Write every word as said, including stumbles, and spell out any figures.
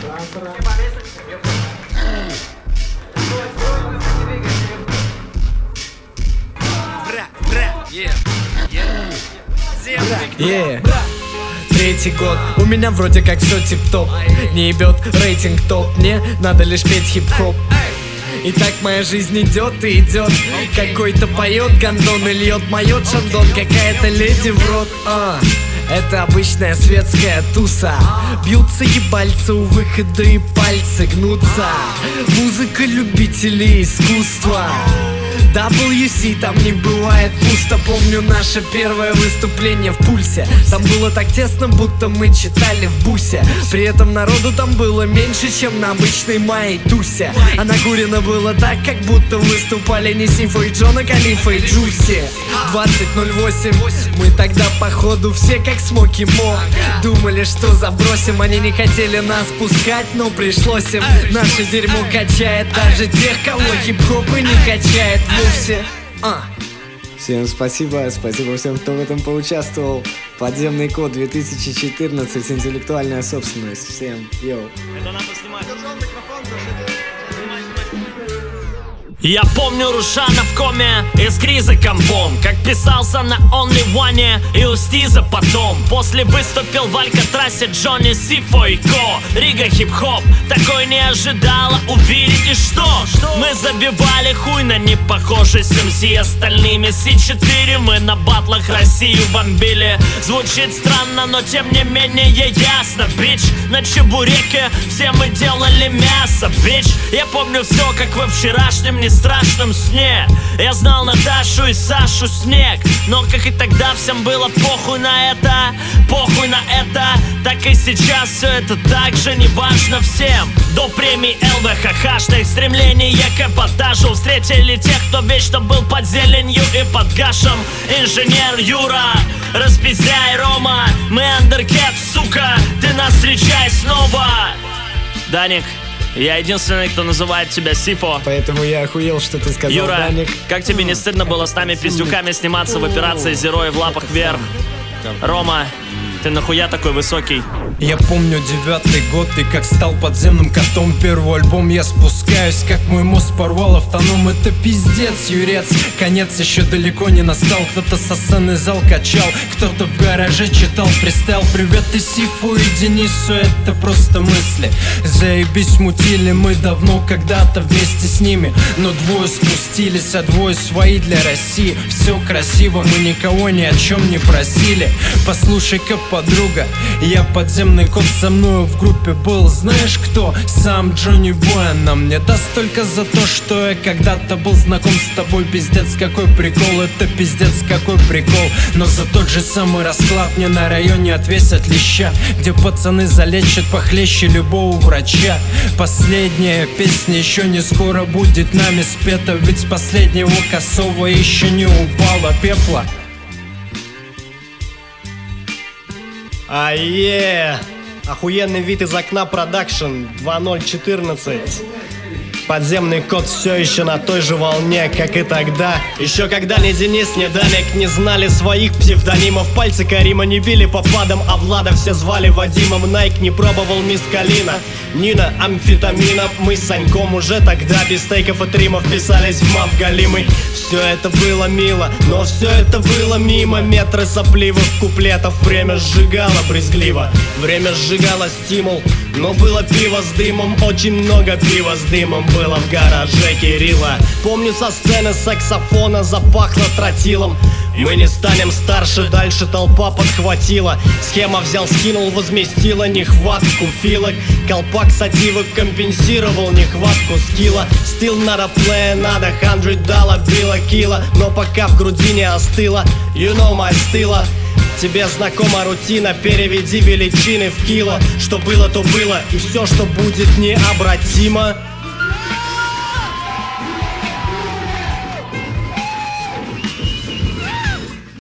Yeah. Третий год, у меня вроде как все тип-топ. Не ебет рейтинг топ, мне надо лишь петь хип-хоп. И так моя жизнь идет и идет. Какой-то поет гондон и льет мое чандон. Какая-то леди в рот, а это обычная светская туса. Бьются ебальцы у выхода и пальцы гнутся. Музыка любителей искусства. дабл ю си, там не бывает пусто. Помню наше первое выступление в Пульсе. Там было так тесно, будто мы читали в бусе. При этом народу там было меньше, чем на обычной Майе Тусе. А накурено было так, как будто выступали не Симфо и Джона Калифа и Джуси. Двадцать ноль восемь, мы тогда походу все как Смоки Мо. Думали, что забросим, они не хотели нас пускать, но пришлось им. Наше дерьмо качает даже тех, кого хип-хоп и не качает вовсе. А. Всем спасибо, спасибо всем, кто в этом поучаствовал. Подземный код две тысячи четырнадцать, интеллектуальная собственность. Всем йоу. Это надо снимать. Я помню Рушана в коме и с Криза комбом, как писался на Only One и у Стиза потом. После выступил в Алькатрасе Джонни Сифо и Ко. Рига хип-хоп, такой не ожидала увидеть. И что? Мы забивали хуй на непохожий с эм си остальными. Си четыре мы на батлах Россию бомбили. Звучит странно, но тем не менее ясно. Бич, на чебуреке все мы делали мясо. Бич, я помню все, как во вчерашнем не страшном сне. Я знал Наташу и Сашу Снег, но как и тогда всем было похуй на это, похуй на это. Так и сейчас все это так же не важно всем. До премии эл вэ ха ха, их стремление к эпатажу. Встретили тех, кто вечно был под зеленью и под гашем. Инженер Юра, распиздяй Рома, мы андеркет, сука, ты нас встречай снова. Даник, я единственный, кто называет тебя Сифо. Поэтому я охуел, что ты сказал, Юра, Даник. как тебе не стыдно было с нами пиздюками сниматься в операции Зеро и в лапах вверх? Рома, ты нахуя такой высокий? Я помню девятый год и как стал подземным котом. Первый альбом я спускаюсь, как мой мозг порвал автоном. Это пиздец, юрец, конец еще далеко не настал. Кто-то со сцены зал качал, кто-то в гараже читал фристайл. Привет и Сифу и Денису, это просто мысли. Заебись, мутили мы давно когда-то вместе с ними. Но двое спустились, а двое свои для России. Все красиво, мы никого ни о чем не просили. Послушай-ка, подруга, я подземный кот, со мной в группе был, знаешь кто? Сам Джонни Бой. Она мне даст только за то, что я когда-то был знаком с тобой. Пиздец, какой прикол, это пиздец, какой прикол. Но за тот же самый расклад мне на районе отвесят леща, где пацаны залечат похлеще любого врача. Последняя песня еще не скоро будет нами спета, ведь с последнего косого еще не упало пепла. Ае! Охуенный вид из окна продакшн два ноль четырнадцать. Подземный кот все еще на той же волне, как и тогда. Еще когда ни Денис, ни Даник не знали своих псевдонимов. Пальцы Карима не били по падам, а Влада все звали Вадимом. Найк не пробовал мисс Калина, Нина амфетамина. Мы с Саньком уже тогда без стейков и тримов писались в мав галимый. Все это было мило, но все это было мимо. Метры сопливых куплетов. Время сжигало брезгливо, время сжигало стимул. Но было пиво с дымом, очень много пива с дымом было в гараже Кирилла. Помню, со сцены саксофона запахло тротилом. Мы не станем старше, дальше толпа подхватила. Схема взял, скинул, возместила нехватку филок. Колпак сативы компенсировал нехватку скилла. Still not a play, надо hundred доллар билла кило. Но пока в груди не остыло, you know my стила. Тебе знакома рутина, переведи величины в кило. Что было, то было, и все, что будет, необратимо.